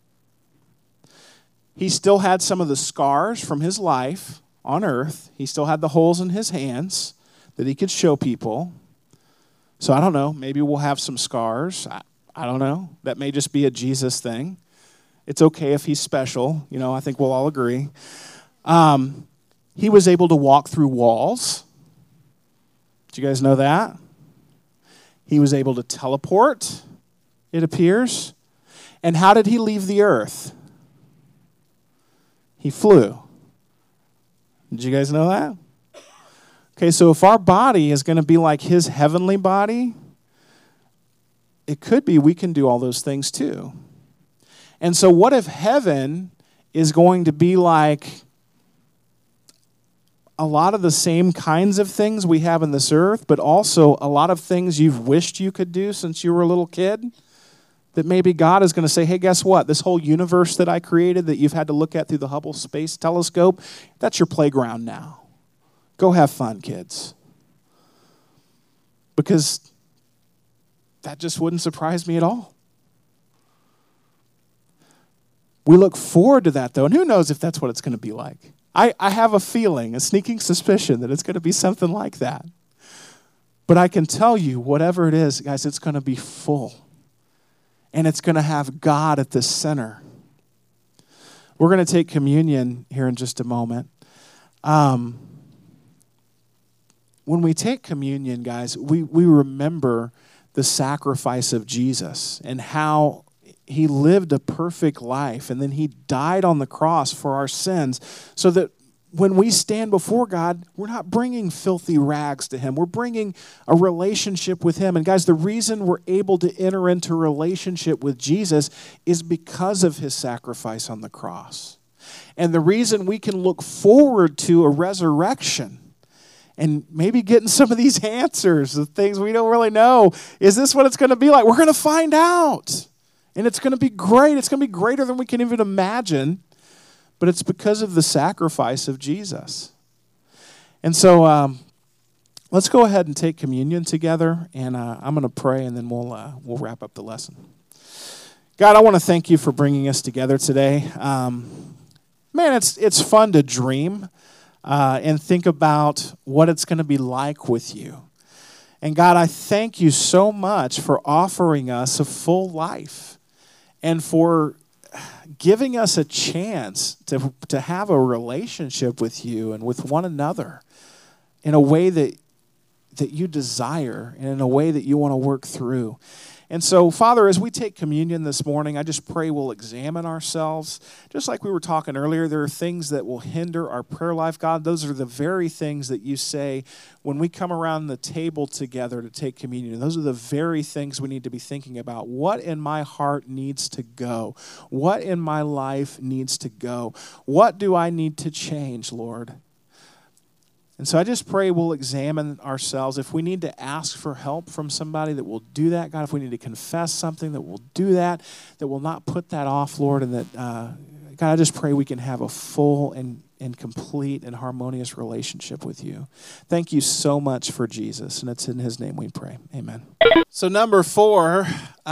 He still had some of the scars from his life on earth. He still had the holes in his hands that he could show people. So I don't know, maybe we'll have some scars. I don't know. That may just be a Jesus thing. It's okay if he's special. You know, I think we'll all agree. He was able to walk through walls. Did you guys know that? He was able to teleport, it appears. And how did he leave the earth? He flew. Did you guys know that? Okay, so if our body is going to be like his heavenly body, it could be we can do all those things too. And so what if heaven is going to be like a lot of the same kinds of things we have in this earth, but also a lot of things you've wished you could do since you were a little kid? That maybe God is going to say, hey, guess what? This whole universe that I created that you've had to look at through the Hubble Space Telescope, that's your playground now. Go have fun, kids. Because that just wouldn't surprise me at all. We look forward to that, though, and who knows if that's what it's going to be like. I have a feeling, a sneaking suspicion that it's going to be something like that. But I can tell you, whatever it is, guys, it's going to be full. And it's going to have God at the center. We're going to take communion here in just a moment. When we take communion, guys, we remember the sacrifice of Jesus and how he lived a perfect life, and then he died on the cross for our sins so that when we stand before God, we're not bringing filthy rags to him. We're bringing a relationship with him. And guys, the reason we're able to enter into a relationship with Jesus is because of his sacrifice on the cross. And the reason we can look forward to a resurrection and maybe getting some of these answers, the things we don't really know, is this what it's going to be like? We're going to find out. And it's going to be great. It's going to be greater than we can even imagine. But it's because of the sacrifice of Jesus. And so let's go ahead and take communion together. And I'm going to pray, and then we'll wrap up the lesson. God, I want to thank you for bringing us together today. Man, it's fun to dream and think about what it's going to be like with you. And God, I thank you so much for offering us a full life. And for giving us a chance to have a relationship with you and with one another in a way that you desire and in a way that you want to work through. And so, Father, as we take communion this morning, I just pray we'll examine ourselves. Just like we were talking earlier, there are things that will hinder our prayer life. God, those are the very things that you say when we come around the table together to take communion. Those are the very things we need to be thinking about. What in my heart needs to go? What in my life needs to go? What do I need to change, Lord? And so I just pray we'll examine ourselves. If we need to ask for help from somebody, that we'll do that. God, if we need to confess something, that we'll do that, that we'll not put that off, Lord. And that, God, I just pray we can have a full and complete and harmonious relationship with you. Thank you so much for Jesus. And it's in his name we pray. Amen. So number 4,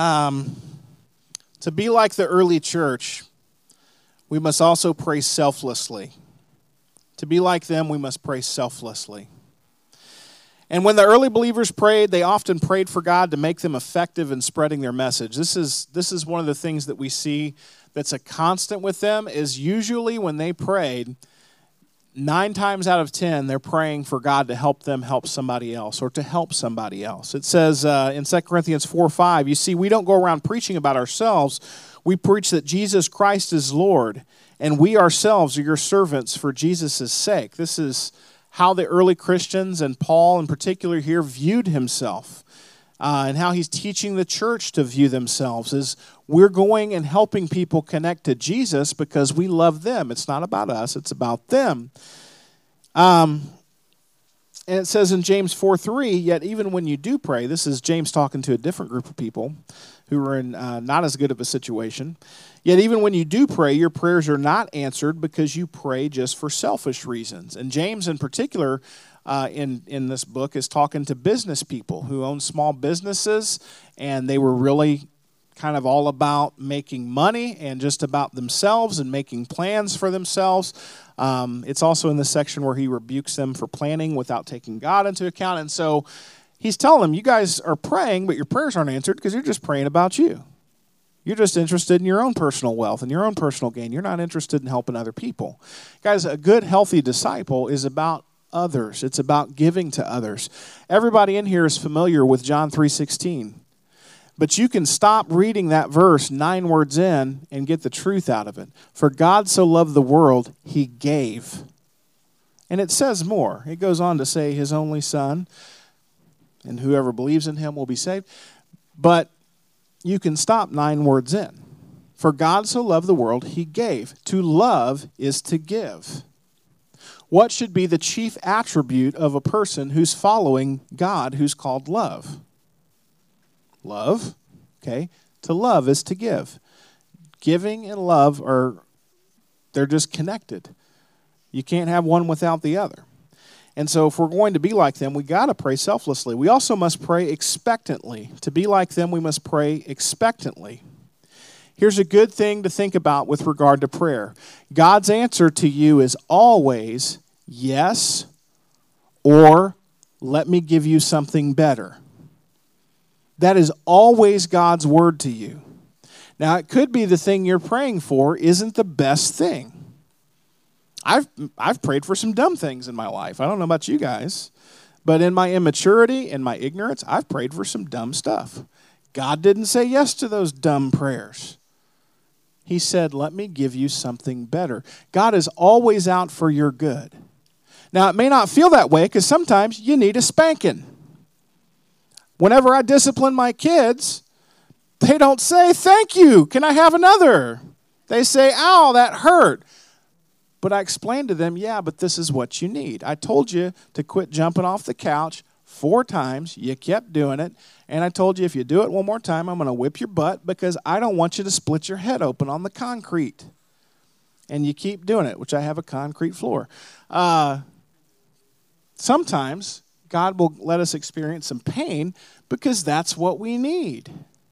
to be like the early church, we must also pray selflessly. To be like them, we must pray selflessly. And when the early believers prayed, they often prayed for God to make them effective in spreading their message. This is one of the things that we see that's a constant with them, is usually when they prayed, 9 times out of 10, they're praying for God to help them help somebody else or to help somebody else. It says in 2 Corinthians 4:5, you see, we don't go around preaching about ourselves. We preach that Jesus Christ is Lord, and we ourselves are your servants for Jesus' sake. This is how the early Christians, and Paul in particular here, viewed himself. and how he's teaching the church to view themselves is we're going and helping people connect to Jesus because we love them. It's not about us, it's about them. And it says in James 4:3, yet even when you do pray, this is James talking to a different group of people who are in not as good of a situation. Yet even when you do pray, your prayers are not answered because you pray just for selfish reasons. And James in particular in this book is talking to business people who own small businesses, and they were really kind of all about making money and just about themselves and making plans for themselves. It's also in the section where he rebukes them for planning without taking God into account. And so he's telling them, you guys are praying, but your prayers aren't answered because you're just praying about you. You're just interested in your own personal wealth and your own personal gain. You're not interested in helping other people. Guys, a good, healthy disciple is about others. It's about giving to others. Everybody in here is familiar with John 3:16. But you can stop reading that verse 9 words in and get the truth out of it. For God so loved the world, he gave. And it says more. It goes on to say his only son, and whoever believes in him will be saved. But you can stop 9 words in. For God so loved the world, he gave. To love is to give. What should be the chief attribute of a person who's following God, who's called love? Love, okay? To love is to give. Giving and love they're just connected. You can't have one without the other. And so if we're going to be like them, we got to pray selflessly. We also must pray expectantly. To be like them, we must pray expectantly. Here's a good thing to think about with regard to prayer. God's answer to you is always yes, or let me give you something better. That is always God's word to you. Now, it could be the thing you're praying for isn't the best thing. I've prayed for some dumb things in my life. I don't know about you guys, but in my immaturity and my ignorance, I've prayed for some dumb stuff. God didn't say yes to those dumb prayers. He said, let me give you something better. God is always out for your good. Now, it may not feel that way because sometimes you need a spanking. Whenever I discipline my kids, they don't say, thank you, can I have another? They say, ow, that hurt. But I explained to them, yeah, but this is what you need. I told you to quit jumping off the couch 4 times. You kept doing it. And I told you if you do it one more time, I'm going to whip your butt because I don't want you to split your head open on the concrete. And you keep doing it, which I have a concrete floor. Sometimes God will let us experience some pain because that's what we need.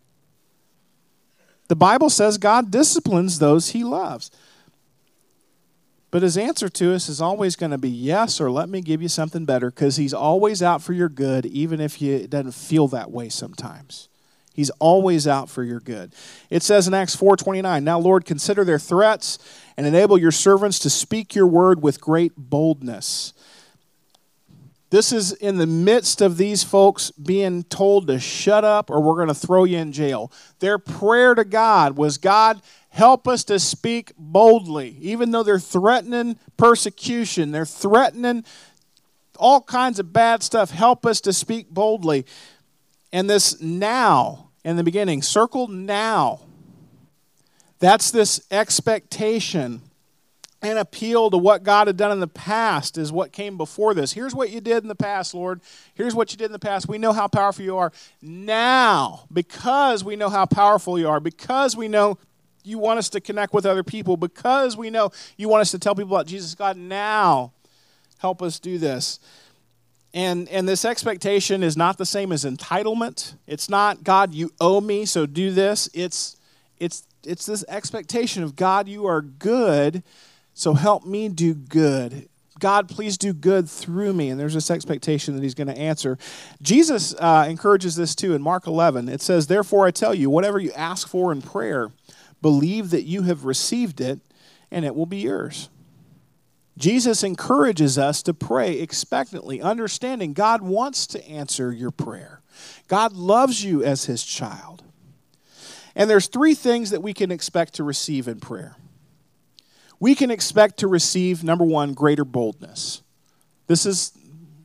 The Bible says God disciplines those he loves. But his answer to us is always going to be yes, or let me give you something better, because he's always out for your good, even if it doesn't feel that way sometimes. He's always out for your good. It says in Acts 4:29, now, Lord, consider their threats and enable your servants to speak your word with great boldness. This is in the midst of these folks being told to shut up or we're going to throw you in jail. Their prayer to God was, God, help us to speak boldly. Even though they're threatening persecution, they're threatening all kinds of bad stuff, help us to speak boldly. And this now, in the beginning, circled now. That's this expectation and appeal to what God had done in the past is what came before this. Here's what you did in the past, Lord. Here's what you did in the past. We know how powerful you are. Now, because we know how powerful you are, because we know you want us to connect with other people, because we know you want us to tell people about Jesus, God, now help us do this. And this expectation is not the same as entitlement. It's not, God, you owe me, so do this. It's this expectation of, God, you are good, so help me do good. God, please do good through me. And there's this expectation that he's going to answer. Jesus encourages this too in Mark 11. It says, therefore I tell you, whatever you ask for in prayer, believe that you have received it, and it will be yours. Jesus encourages us to pray expectantly, understanding God wants to answer your prayer. God loves you as his child. And there's 3 things that we can expect to receive in prayer. We can expect to receive, number 1, greater boldness. This is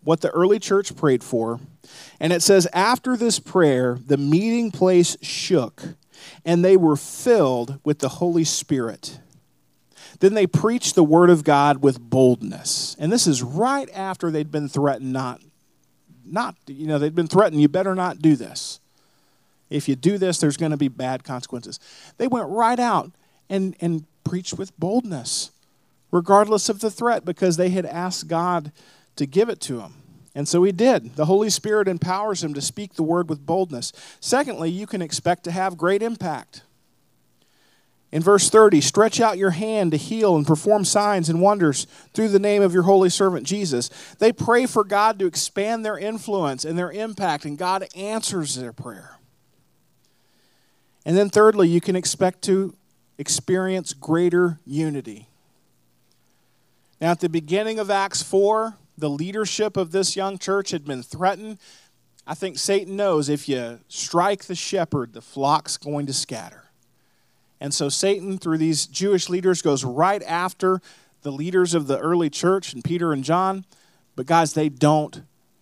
what the early church prayed for. And it says, after this prayer, the meeting place shook, and they were filled with the Holy Spirit. Then they preached the word of God with boldness. And this is right after they'd been threatened they'd been threatened, you better not do this. If you do this, there's going to be bad consequences. They went right out and preached with boldness, regardless of the threat, because they had asked God to give it to them. And so he did. The Holy Spirit empowers him to speak the word with boldness. Secondly, you can expect to have great impact. In verse 30, stretch out your hand to heal and perform signs and wonders through the name of your holy servant Jesus. They pray for God to expand their influence and their impact, and God answers their prayer. And then thirdly, you can expect to experience greater unity. Now, at the beginning of Acts 4, the leadership of this young church had been threatened. I think Satan knows if you strike the shepherd, the flock's going to scatter. And so Satan, through these Jewish leaders, goes right after the leaders of the early church, and Peter and John. But guys, they don't.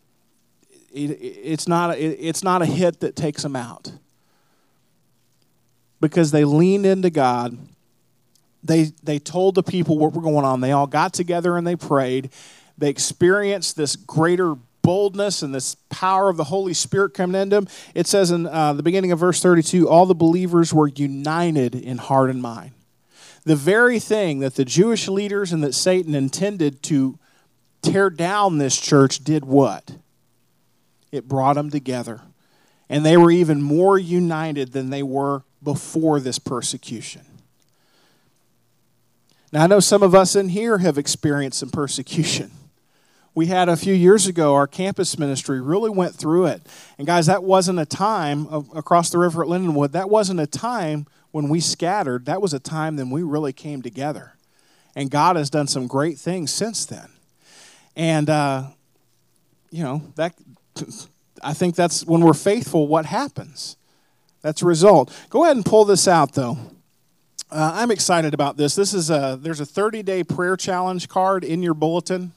It's not a hit that takes them out. Because they leaned into God. They told the people what were going on. They all got together and they prayed. They experienced this greater boldness and this power of the Holy Spirit coming into them. It says in the beginning of verse 32, all the believers were united in heart and mind. The very thing that the Jewish leaders and that Satan intended to tear down this church did what? It brought them together. And they were even more united than they were before this persecution. Now, I know some of us in here have experienced some persecution. We had a few years ago, our campus ministry really went through it. And guys, that wasn't a time across the river at Lindenwood. That wasn't a time when we scattered. That was a time when we really came together. And God has done some great things since then. And, that I think that's when we're faithful, what happens. That's a result. Go ahead and pull this out, though. I'm excited about this. There's a 30-day prayer challenge card in your bulletin.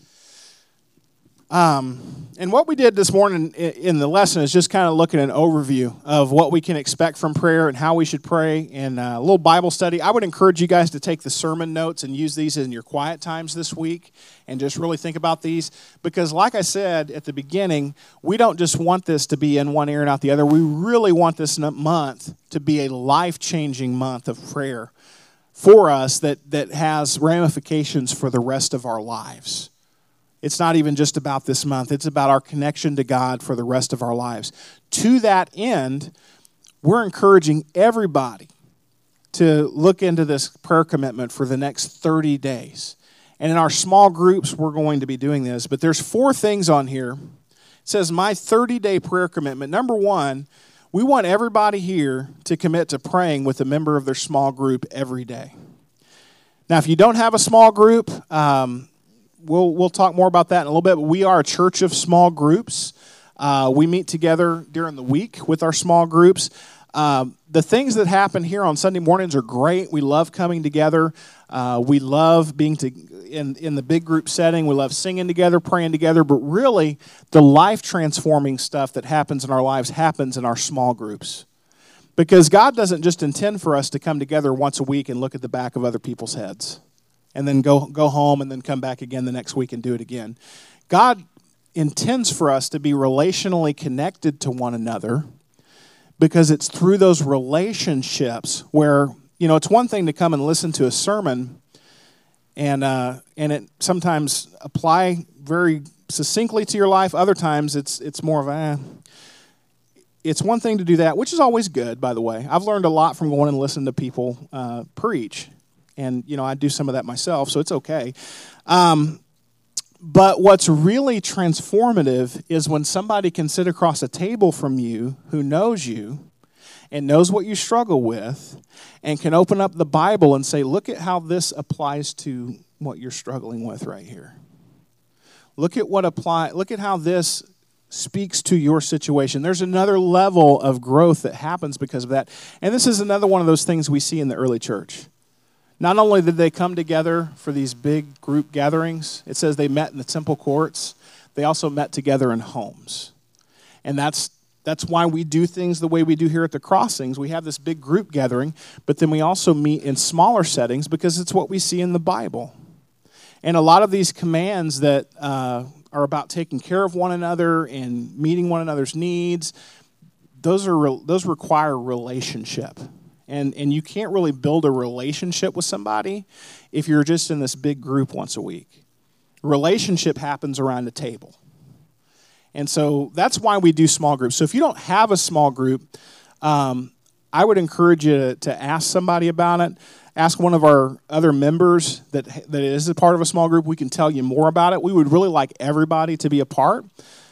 And what we did this morning in the lesson is just kind of looking at an overview of what we can expect from prayer and how we should pray, and a little Bible study. I would encourage you guys to take the sermon notes and use these in your quiet times this week and just really think about these, because like I said at the beginning, we don't just want this to be in one ear and out the other. We really want this month to be a life-changing month of prayer for us that has ramifications for the rest of our lives. It's not even just about this month. It's about our connection to God for the rest of our lives. To that end, we're encouraging everybody to look into this prayer commitment for the next 30 days. And in our small groups, we're going to be doing this. But there's 4 things on here. It says, my 30-day prayer commitment. Number 1, we want everybody here to commit to praying with a member of their small group every day. Now, if you don't have a small group, We'll talk more about that in a little bit, but we are a church of small groups. We meet together during the week with our small groups. The things that happen here on Sunday mornings are great. We love coming together. We love being in the big group setting. We love singing together, praying together, but really the life-transforming stuff that happens in our lives happens in our small groups. Because God doesn't just intend for us to come together once a week and look at the back of other people's heads, and then go home and then come back again the next week and do it again. God intends for us to be relationally connected to one another, because it's through those relationships where, it's one thing to come and listen to a sermon and it sometimes apply very succinctly to your life. Other times it's more of it's one thing to do that, which is always good, by the way. I've learned a lot from going and listening to people preach. And, I do some of that myself, so it's okay. But what's really transformative is when somebody can sit across a table from you who knows you and knows what you struggle with and can open up the Bible and say, look at how this applies to what you're struggling with right here. Look at how this speaks to your situation. There's another level of growth that happens because of that. And this is another one of those things we see in the early church. Not only did they come together for these big group gatherings, it says they met in the temple courts. they also met together in homes. And that's why we do things the way we do here at the Crossings. We have this big group gathering, but then we also meet in smaller settings because it's what we see in the Bible. And a lot of these commands that are about taking care of one another and meeting one another's needs, those require relationship. And you can't really build a relationship with somebody if you're just in this big group once a week. Relationship happens around the table. And so that's why we do small groups. So if you don't have a small group, I would encourage you to ask somebody about it. Ask one of our other members that is a part of a small group. We can tell you more about it. We would really like everybody to be a part.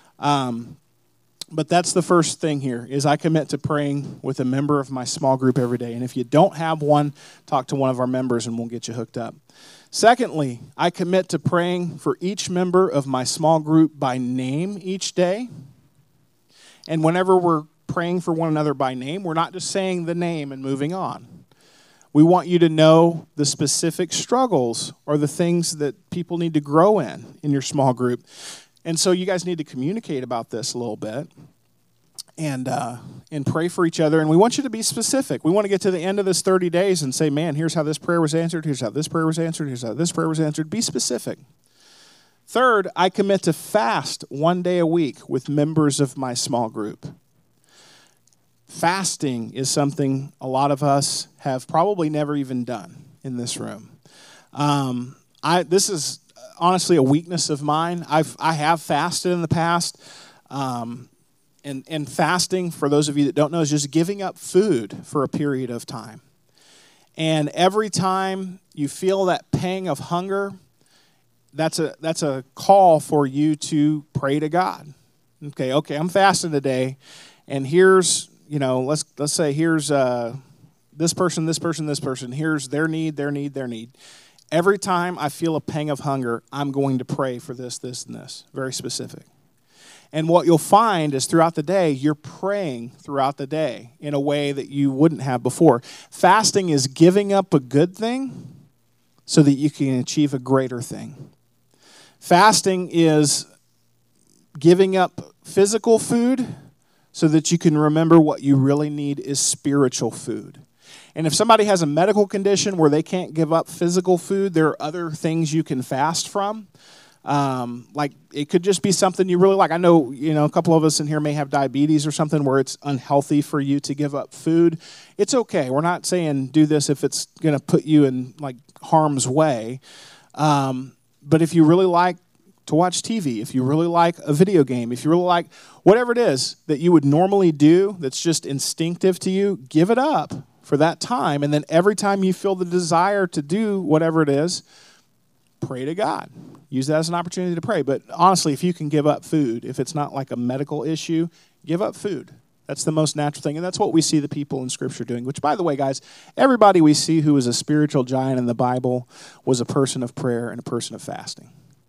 But that's the first thing here, is I commit to praying with a member of my small group every day. And if you don't have one, talk to one of our members and we'll get you hooked up. Secondly, I commit to praying for each member of my small group by name each day. And whenever we're praying for one another by name, we're not just saying the name and moving on. We want you to know the specific struggles or the things that people need to grow in your small group. And so you guys need to communicate about this a little bit and pray for each other. And we want you to be specific. We want to get to the end of this 30 days and say, man, here's how this prayer was answered. Here's how this prayer was answered. Here's how this prayer was answered. Be specific. Third, I commit to fast 1 day a week with members of my small group. Fasting is something a lot of us have probably never even done in this room. This is honestly a weakness of mine. I have fasted in the past. And fasting, for those of you that don't know, is just giving up food for a period of time. And every time you feel that pang of hunger, that's a call for you to pray to God. Okay, I'm fasting today, and here's, let's say here's this person. Here's their need. Every time I feel a pang of hunger, I'm going to pray for this, and this. Very specific. And what you'll find is throughout the day, you're praying throughout the day in a way that you wouldn't have before. Fasting is giving up a good thing so that you can achieve a greater thing. Fasting is giving up physical food so that you can remember what you really need is spiritual food. And if somebody has a medical condition where they can't give up physical food, there are other things you can fast from. Like it could just be something you really like. I know, a couple of us in here may have diabetes or something where it's unhealthy for you to give up food. It's okay. We're not saying do this if it's going to put you in like harm's way. But if you really like to watch TV, if you really like a video game, if you really like whatever it is that you would normally do that's just instinctive to you, give it up for that time. And then every time you feel the desire to do whatever it is, pray to God. Use that as an opportunity to pray. But honestly, if you can give up food, if it's not like a medical issue, give up food. That's the most natural thing. And that's what we see the people in Scripture doing, which, by the way, guys, everybody we see who was a spiritual giant in the Bible was a person of prayer and a person of fasting.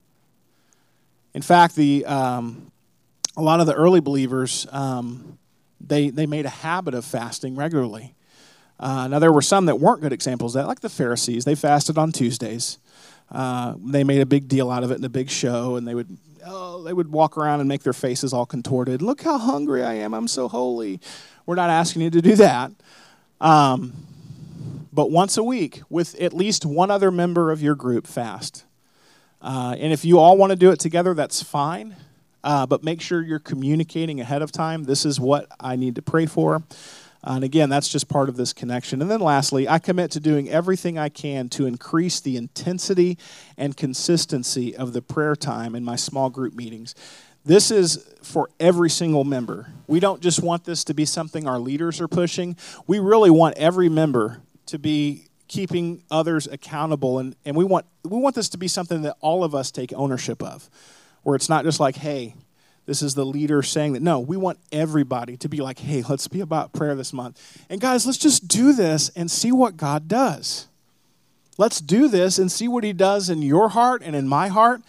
In fact, a lot of the early believers, they made a habit of fasting regularly. Now, there were some that weren't good examples of that, like the Pharisees. They fasted on Tuesdays. They made a big deal out of it in a big show, and they would walk around and make their faces all contorted. Look how hungry I am. I'm so holy. We're not asking you to do that. But once a week, with at least one other member of your group, fast. And if you all want to do it together, that's fine. But make sure you're communicating ahead of time. This is what I need to pray for. And again, that's just part of this connection. And then lastly, I commit to doing everything I can to increase the intensity and consistency of the prayer time in my small group meetings. This is for every single member. We don't just want this to be something our leaders are pushing. We really want every member to be keeping others accountable. And we want this to be something that all of us take ownership of, where it's not just like, hey, this is the leader saying that. No, we want everybody to be like, hey, let's be about prayer this month. And guys, let's just do this and see what God does. Let's do this and see what he does in your heart and in my heart.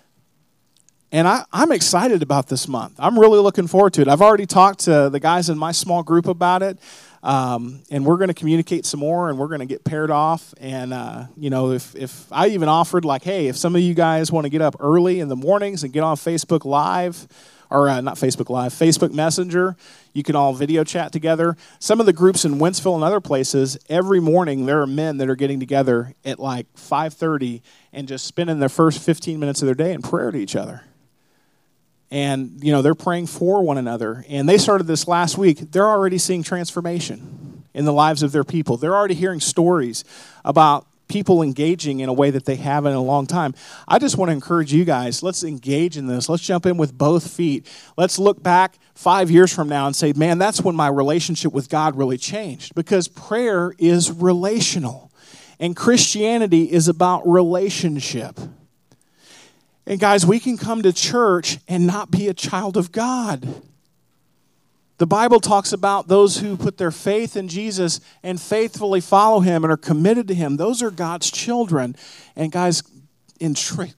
And I'm excited about this month. I'm really looking forward to it. I've already talked to the guys in my small group about it. And we're going to communicate some more, and we're going to get paired off. And, if I even offered, like, hey, if some of you guys want to get up early in the mornings and get on Facebook Live, or not Facebook Live, Facebook Messenger, you can all video chat together. Some of the groups in Wentzville and other places, every morning there are men that are getting together at like 5:30 and just spending their first 15 minutes of their day in prayer to each other. And, they're praying for one another. And they started this last week. They're already seeing transformation in the lives of their people. They're already hearing stories about people engaging in a way that they haven't in a long time. I just want to encourage you guys, let's engage in this. Let's jump in with both feet. Let's look back 5 years from now and say, man, that's when my relationship with God really changed. Because prayer is relational. And Christianity is about relationship. And guys, we can come to church and not be a child of God. The Bible talks about those who put their faith in Jesus and faithfully follow him and are committed to him. Those are God's children. And guys, intrinsic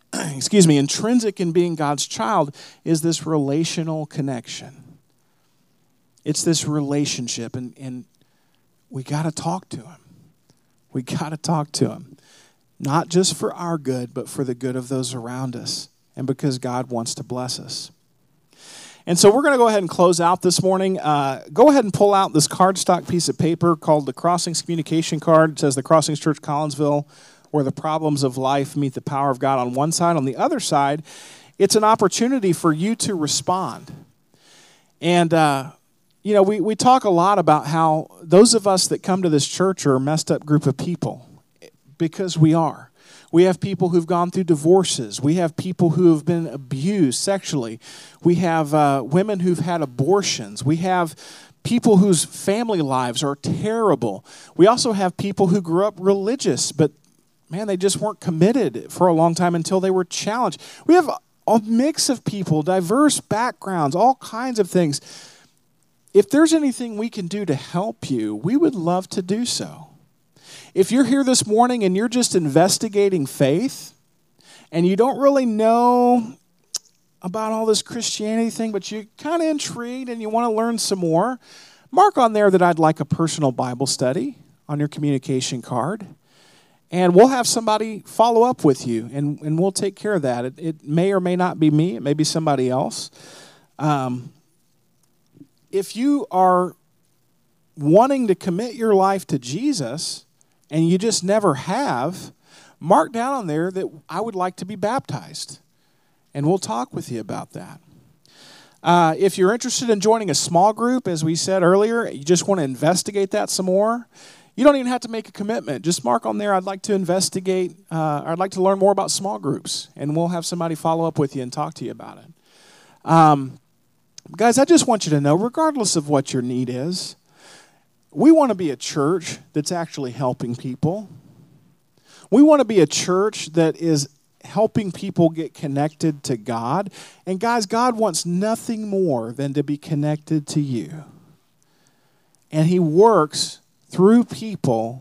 in being God's child is this relational connection. It's this relationship, and we got to talk to him. We got to talk to him. Not just for our good, but for the good of those around us, and because God wants to bless us. And so we're going to go ahead and close out this morning. Go ahead and pull out this cardstock piece of paper called the Crossings Communication Card. It says the Crossings Church Collinsville, where the problems of life meet the power of God on one side. On the other side, it's an opportunity for you to respond. And, we talk a lot about how those of us that come to this church are a messed up group of people, because we are. We have people who've gone through divorces. We have people who have been abused sexually. We have women who've had abortions. We have people whose family lives are terrible. We also have people who grew up religious, but, man, they just weren't committed for a long time until they were challenged. We have a mix of people, diverse backgrounds, all kinds of things. If there's anything we can do to help you, we would love to do so. If you're here this morning and you're just investigating faith and you don't really know about all this Christianity thing, but you're kind of intrigued and you want to learn some more, mark on there that I'd like a personal Bible study on your communication card. And we'll have somebody follow up with you, and we'll take care of that. It may or may not be me. It may be somebody else. If you are wanting to commit your life to Jesus and you just never have, mark down on there that I would like to be baptized. And we'll talk with you about that. If you're interested in joining a small group, as we said earlier, you just want to investigate that some more, you don't even have to make a commitment. Just mark on there, I'd like to investigate, I'd like to learn more about small groups. And we'll have somebody follow up with you and talk to you about it. Guys, I just want you to know, regardless of what your need is, we want to be a church that's actually helping people. We want to be a church that is helping people get connected to God. And guys, God wants nothing more than to be connected to you. And he works through people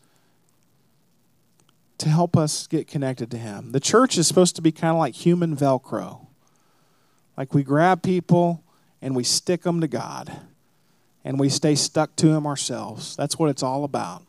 to help us get connected to him. The church is supposed to be kind of like human Velcro. Like we grab people and we stick them to God. And we stay stuck to him ourselves. That's what it's all about.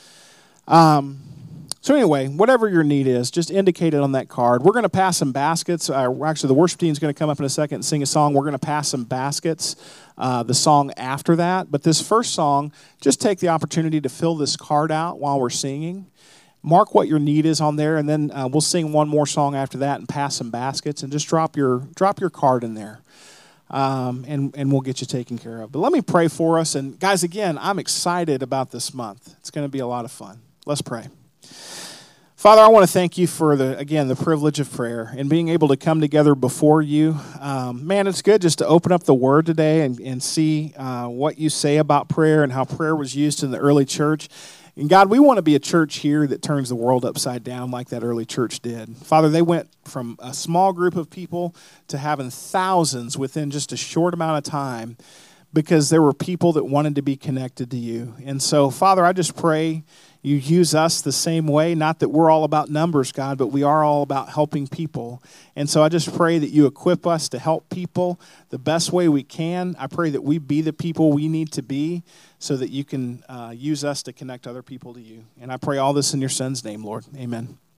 So anyway, whatever your need is, just indicate it on that card. We're going to pass some baskets. Actually, the worship team is going to come up in a second and sing a song. We're going to pass some baskets, the song after that. But this first song, just take the opportunity to fill this card out while we're singing. Mark what your need is on there, and then we'll sing one more song after that and pass some baskets. And just drop your card in there. And we'll get you taken care of. But let me pray for us. And guys, again, I'm excited about this month. It's going to be a lot of fun. Let's pray. Father, I want to thank you for the privilege of prayer and being able to come together before you. Man, it's good just to open up the Word today and see what you say about prayer and how prayer was used in the early church. And God, we want to be a church here that turns the world upside down like that early church did. Father, they went from a small group of people to having thousands within just a short amount of time because there were people that wanted to be connected to you. And so, Father, I just pray you use us the same way, not that we're all about numbers, God, but we are all about helping people. And so I just pray that you equip us to help people the best way we can. I pray that we be the people we need to be so that you can use us to connect other people to you. And I pray all this in your Son's name, Lord. Amen.